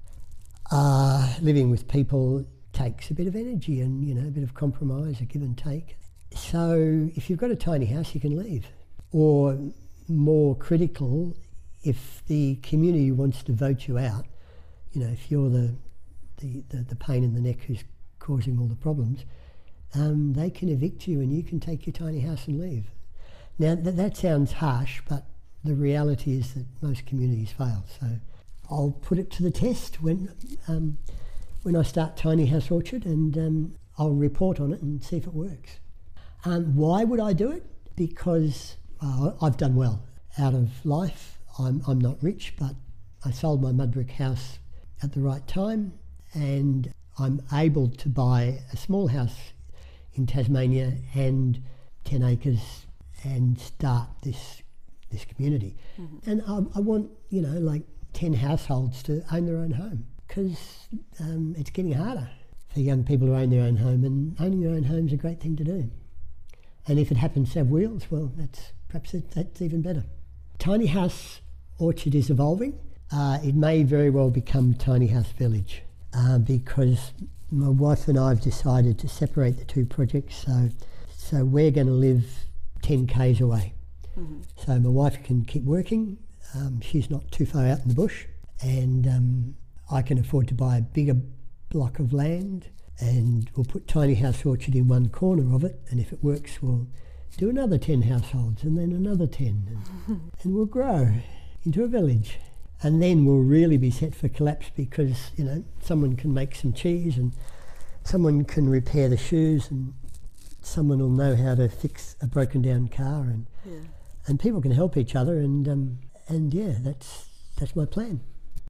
Uh, living with people takes a bit of energy and, you know, a bit of compromise, a give and take. So if you've got a tiny house, you can leave. Or more critical, if the community wants to vote you out, you know, if you're the the, the, the pain in the neck who's causing all the problems, um, they can evict you and you can take your tiny house and leave. Now, th- that sounds harsh, but the reality is that most communities fail. So I'll put it to the test when... Um, when I start Tiny House Orchard, and um, I'll report on it and see if it works. Um, why would I do it? Because uh, I've done well out of life. I'm, I'm not rich, but I sold my mud brick house at the right time, and I'm able to buy a small house in Tasmania and ten acres and start this this community. Mm-hmm. And I, I want, you know, like ten households to own their own home. Because um, it's getting harder for young people to own their own home, and owning your own home is a great thing to do. And if it happens to have wheels, well, that's perhaps it, that's even better. Tiny House Orchard is evolving. Uh, it may very well become Tiny House Village uh, because my wife and I have decided to separate the two projects. So, so we're going to live ten kays away. Mm-hmm. So my wife can keep working. Um, she's not too far out in the bush, and um, I can afford to buy a bigger block of land, and we'll put Tiny House Orchard in one corner of it, and if it works we'll do another ten households and then another ten, and, and we'll grow into a village. And then we'll really be set for collapse because, you know, someone can make some cheese and someone can repair the shoes and someone will know how to fix a broken down car, and yeah. and people can help each other, and um, and yeah, that's that's my plan.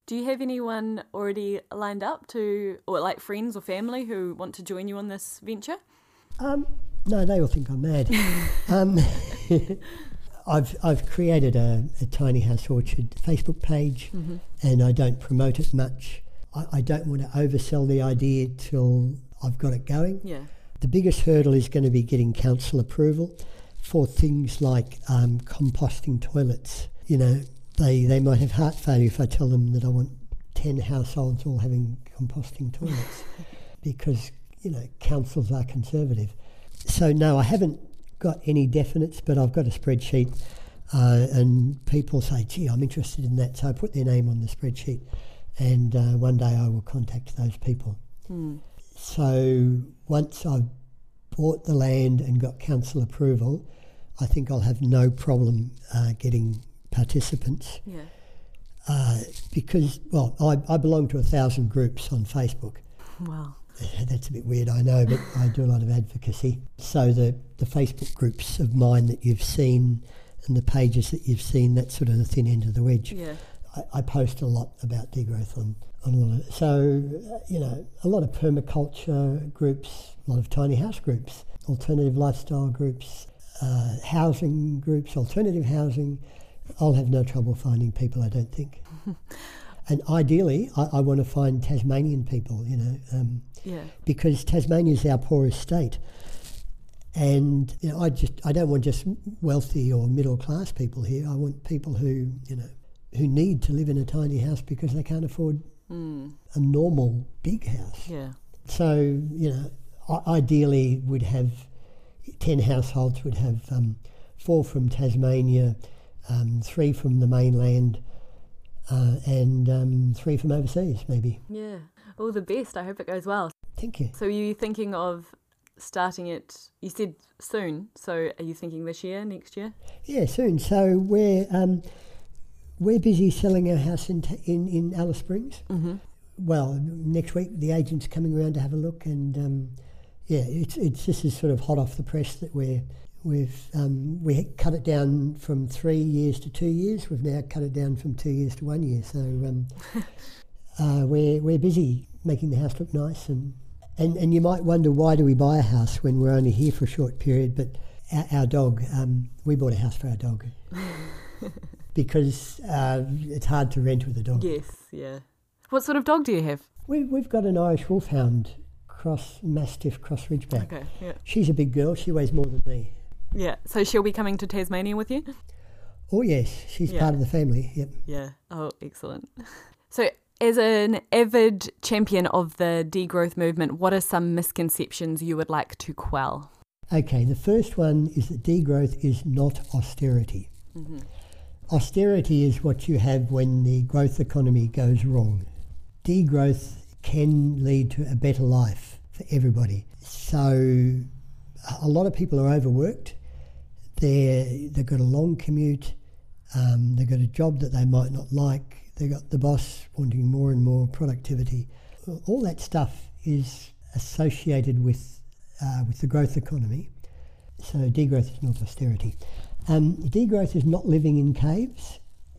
Do you have anyone already lined up to, or like friends or family who want to join you on this venture? Um, no, they all think I'm mad. um, I've I've created a, a Tiny House Orchard Facebook page, mm-hmm. and I don't promote it much. I, I don't want to oversell the idea till I've got it going. Yeah. The biggest hurdle is going to be getting council approval for things like um, composting toilets. You know, they they might have heart failure if I tell them that I want ten households all having composting toilets because, you know, councils are conservative. So no, I haven't got any definites, but I've got a spreadsheet, uh, and people say, gee, I'm interested in that, so I put their name on the spreadsheet, and uh, one day I will contact those people. Hmm. So once I've bought the land and got council approval, I think I'll have no problem uh, getting participants. Yeah. Uh, because, well, I, I belong to a thousand groups on Facebook. Wow. That's a bit weird, I know, but I do a lot of advocacy. So the, the Facebook groups of mine that you've seen and the pages that you've seen, that's sort of the thin end of the wedge. Yeah. I, I post a lot about degrowth on, on all of it. So, uh, you know, a lot of permaculture groups, a lot of tiny house groups, alternative lifestyle groups, uh, housing groups, alternative housing. I'll have no trouble finding people, I don't think. And ideally, I, I want to find Tasmanian people, you know, um, yeah. because Tasmania is our poorest state. And, you know, I just I don't want just wealthy or middle class people here. I want people who, you know, who need to live in a tiny house because they can't afford mm. a normal big house. Yeah. So, you know, I, ideally would have ten households would have um, four from Tasmania, um, three from the mainland, uh, and um, three from overseas, maybe. Yeah. All the best. I hope it goes well. Thank you. So are you thinking of starting it, you said soon, so are you thinking this year, next year? Yeah, soon. So we're um, we're busy selling our house in t- in, in Alice Springs. Mm-hmm. Well, next week the agent's coming around to have a look, and um, yeah, it's it's this is sort of hot off the press that we're we've um, we cut it down from three years to two years. We've now cut it down from two years to one year. So um, uh, we're we're busy making the house look nice, and, and and you might wonder, why do we buy a house when we're only here for a short period? But our, our dog, um, we bought a house for our dog because uh, it's hard to rent with a dog. Yes, yeah. What sort of dog do you have? We, we've got an Irish Wolfhound cross Mastiff cross Ridgeback. Okay, yeah. She's a big girl. She weighs more than me. Yeah, so she'll be coming to Tasmania with you? Oh yes, she's yeah. part of the family. Yep. Yeah. Oh, excellent. So, as an avid champion of the degrowth movement, what are some misconceptions you would like to quell? Okay, the first one is that degrowth is not austerity. Mm-hmm. Austerity is what you have when the growth economy goes wrong. Degrowth can lead to a better life for everybody. So a lot of people are overworked. They're, they've got a long commute. Um, they've got a job that they might not like. They've got the boss wanting more and more productivity. All that stuff is associated with uh, with the growth economy. So degrowth is not austerity. Um, degrowth is not living in caves.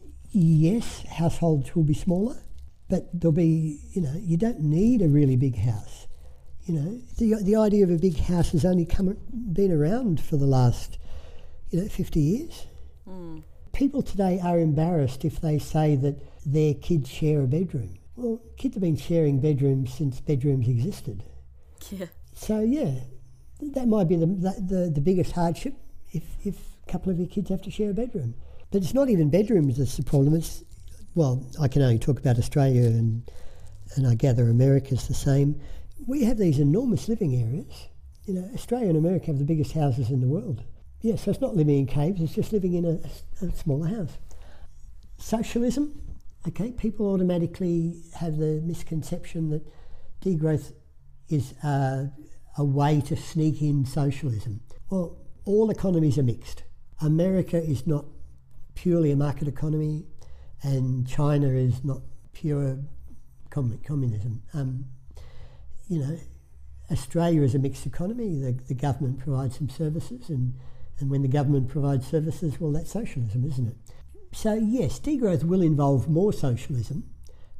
Yes, households will be smaller, but there'll be, you know, you don't need a really big house. You know, the the idea of a big house has only come been around for the last, you know, fifty years. Mm. People today are embarrassed if they say that their kids share a bedroom. Well, kids have been sharing bedrooms since bedrooms existed. Yeah. So yeah, that might be the the, the biggest hardship if if a couple of your kids have to share a bedroom. But it's not even bedrooms that's the problem. It's, well, I can only talk about Australia, and and I gather America's the same. We have these enormous living areas. You know, Australia and America have the biggest houses in the world. Yeah, so it's not living in caves, it's just living in a, a smaller house. Socialism, okay, people automatically have the misconception that degrowth is a, a way to sneak in socialism. Well, all economies are mixed. America is not purely a market economy, and China is not pure com- communism. Um, you know, Australia is a mixed economy. The, the government provides some services, and, and when the government provides services, well, that's socialism, isn't it? So yes, degrowth will involve more socialism,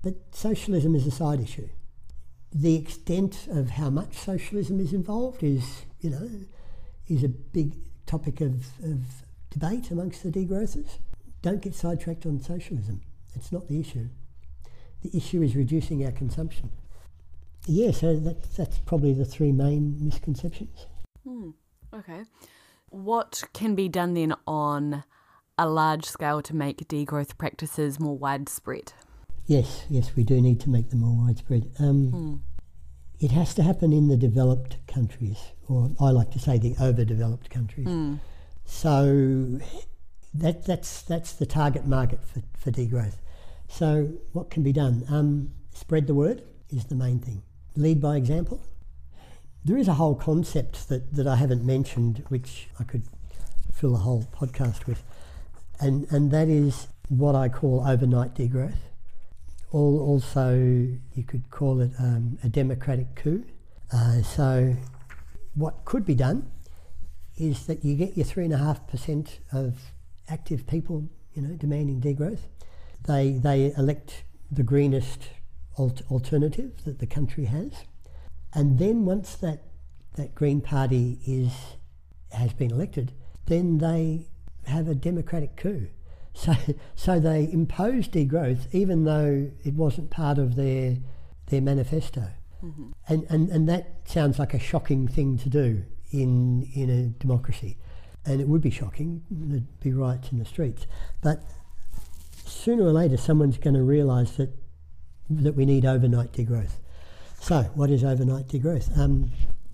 But socialism is a side issue. The extent of how much socialism is involved is, you know, is a big topic of, of debate amongst the degrowthers. Don't get sidetracked on socialism. It's not the issue. The issue is reducing our consumption. Yeah, so that, that's probably the three main misconceptions. Hmm. Okay. What can be done then on a large scale to make degrowth practices more widespread? Yes, yes, we do need to make them more widespread. Um, Hmm. It has to happen in the developed countries, or I like to say the overdeveloped countries. Hmm. So that that's that's the target market for, for degrowth. So what can be done? Um, spread the word is the main thing. Lead by example. There is a whole concept that, that I haven't mentioned, which I could fill a whole podcast with, and, and that is what I call overnight degrowth. All, also, you could call it um, a democratic coup. Uh, so what could be done is that you get your three and a half percent of active people, you know, demanding degrowth. They they elect the greenest alt- alternative that the country has, and then once that that Green Party is has been elected, then they have a democratic coup. So so they impose degrowth even though it wasn't part of their their manifesto, mm-hmm. and, and and that sounds like a shocking thing to do in in a democracy, and it would be shocking. There'd be riots in the streets, but sooner or later someone's going to realise that that we need overnight degrowth. So what is overnight degrowth? Um,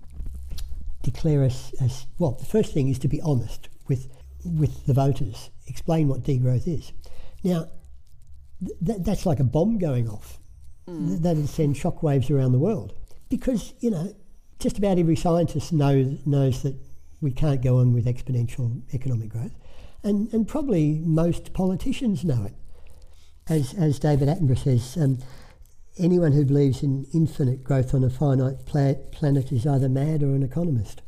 declare us as well. The first thing is to be honest with with the voters. Explain what degrowth is. Now, th- that's like a bomb going off. Mm. Th- that'll send shockwaves around the world, because you know just about every scientist knows knows that we can't go on with exponential economic growth, and and probably most politicians know it. As as David Attenborough says, um, anyone who believes in infinite growth on a finite pla- planet is either mad or an economist.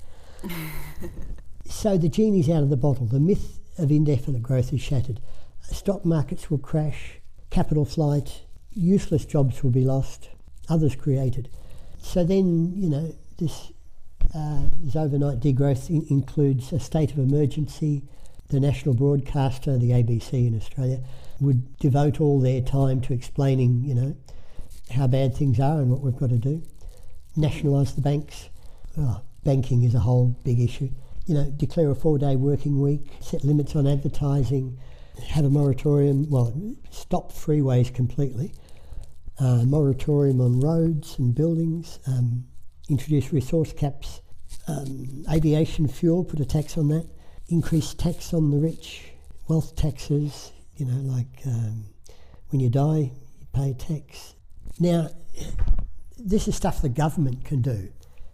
So the genie's out of the bottle. The myth of indefinite growth is shattered. Stock markets will crash, capital flight, useless jobs will be lost, others created. So then, you know, this, uh, this overnight degrowth in- includes a state of emergency. The national broadcaster, the A B C in Australia, would devote all their time to explaining, you know, how bad things are and what we've got to do. Nationalise the banks. Oh, banking is a whole big issue. You know, declare a four-day working week, set limits on advertising, have a moratorium, well, stop freeways completely, uh, moratorium on roads and buildings, um, introduce resource caps, um, aviation fuel, put a tax on that, increase tax on the rich, wealth taxes, you know, like um, when you die, you pay tax. Now, this is stuff the government can do.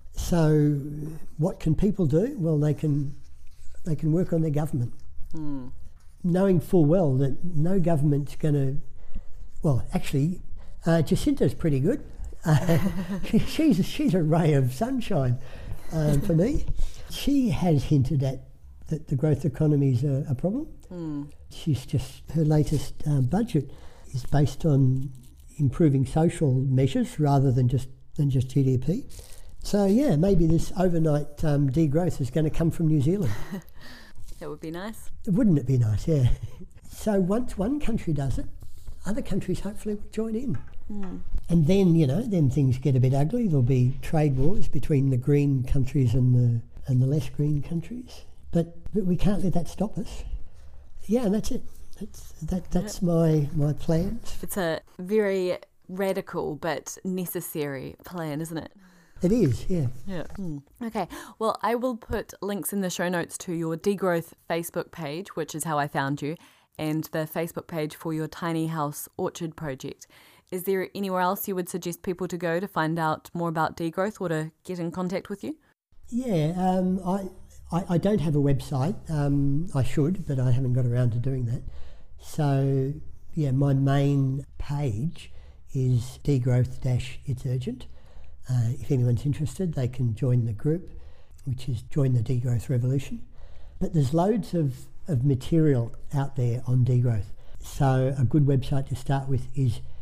So what can people do? Well, they can they can work on their government, mm. knowing full well that no government's going to... Well, actually, uh, Jacinta's pretty good. Uh, she, she's, she's a ray of sunshine uh, for me. She has hinted at that the growth economy is a, a problem. Mm. She's just... Her latest uh, budget is based on improving social measures rather than just than just G D P. So, yeah, maybe this overnight um, degrowth is going to come from New Zealand. That would be nice. Wouldn't it be nice, yeah. So once one country does it, other countries hopefully will join in. Mm. And then, you know, then things get a bit ugly. There'll be trade wars between the green countries and the and the less green countries. But, but we can't let that stop us. Yeah, and that's it. That's, that, that's yeah. my, my plans. It's a very radical but necessary plan, isn't it? It is, yeah. Yeah. Mm. Okay. Well, I will put links in the show notes to your Degrowth Facebook page, which is how I found you, and the Facebook page for your tiny house orchard project. Is there anywhere else you would suggest people to go to find out more about degrowth or to get in contact with you? Yeah, um, I, I I don't have a website. Um, I should, but I haven't got around to doing that. So, yeah, my main page is degrowth dash It's Urgent. Uh, if anyone's interested, they can join the group, which is Join the Degrowth Revolution. But there's loads of, of material out there on degrowth. So a good website to start with is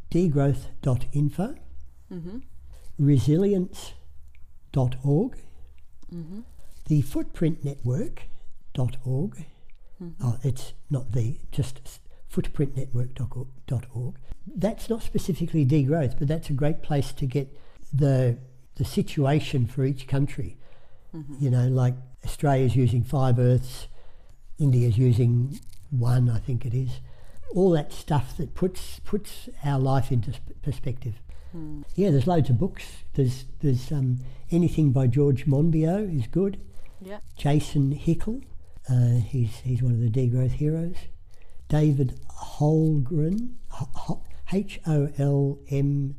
degrowth dot info, Mm-hmm. resilience dot org, Mm-hmm. the footprint network dot org. Mm-hmm. Oh, it's not the, just footprint network dot org. That's not specifically degrowth, but that's a great place to get the the situation for each country. Mm-hmm. You know, like Australia's using five Earths, India's using one, I think it is. All that stuff that puts puts our life into sp- perspective. Mm. Yeah, there's loads of books. There's there's um, anything by George Monbiot is good. Yeah. Jason Hickel, uh, he's he's one of the degrowth heroes. David Holmgren, H O L M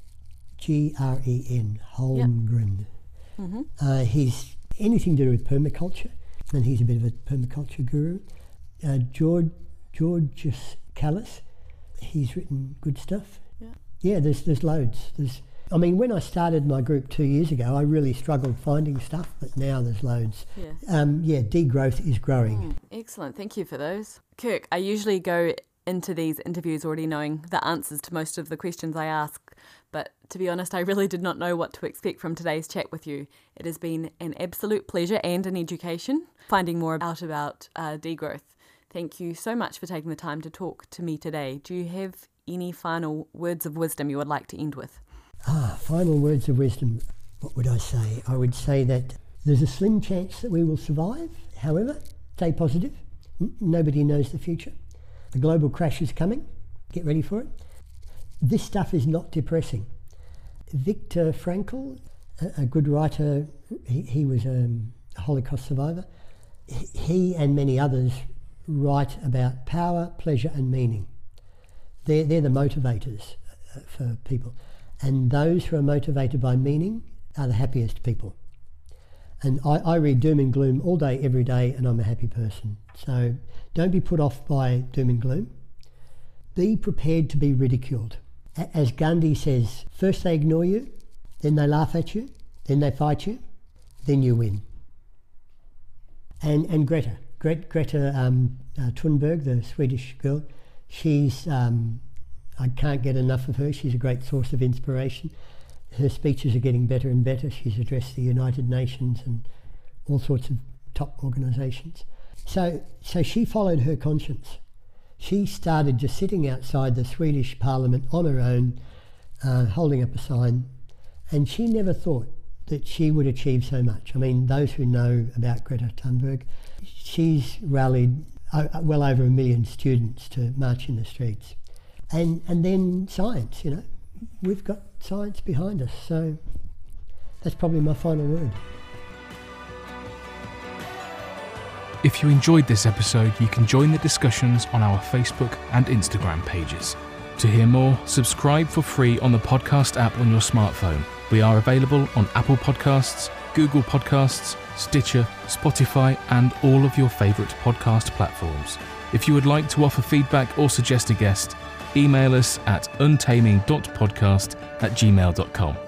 G R E N, Holmgren. Mm-hmm. Uh, he's anything to do with permaculture, and he's a bit of a permaculture guru. Uh, George Georges Callis, he's written good stuff. Yeah. Yeah, there's there's loads. There's, I mean, when I started my group two years ago, I really struggled finding stuff, but now there's loads. Yeah. Um, yeah, degrowth is growing. Mm, excellent. Thank you for those. Kirk, I usually go into these interviews already knowing the answers to most of the questions I ask, but to be honest, I really did not know what to expect from today's chat with you. It has been an absolute pleasure and an education finding more out about uh, degrowth. Thank you so much for taking the time to talk to me today. Do you have any final words of wisdom you would like to end with? Ah, final words of wisdom. What would I say? I would say that there's a slim chance that we will survive. However, stay positive. N- nobody knows the future. The global crash is coming. Get ready for it. This stuff is not depressing. Viktor Frankl, a, a good writer, he, he was um, a Holocaust survivor. He, he and many others write about power, pleasure and meaning. They're, they're the motivators uh, for people. And those who are motivated by meaning are the happiest people. And I, I read doom and gloom all day, every day, and I'm a happy person. So don't be put off by doom and gloom. Be prepared to be ridiculed. A- as Gandhi says, first they ignore you, then they laugh at you, then they fight you, then you win. And and Greta, Gre- Greta um, uh, Thunberg, the Swedish girl, she's, um, I can't get enough of her. She's a great source of inspiration. Her speeches are getting better and better. She's addressed the United Nations and all sorts of top organisations. So, so she followed her conscience. She started just sitting outside the Swedish Parliament on her own, uh, holding up a sign, and she never thought that she would achieve so much. I mean, those who know about Greta Thunberg, she's rallied uh, well over a million students to march in the streets. And and then science, you know, we've got science behind us, so that's probably my final word. If you enjoyed this episode, you can join the discussions on our Facebook and Instagram pages. To hear more, subscribe for free on the podcast app on your smartphone. We are available on Apple Podcasts, Google Podcasts, Stitcher, Spotify, and all of your favourite podcast platforms. If you would like to offer feedback or suggest a guest, email us at untaming dot podcast at gmail dot com.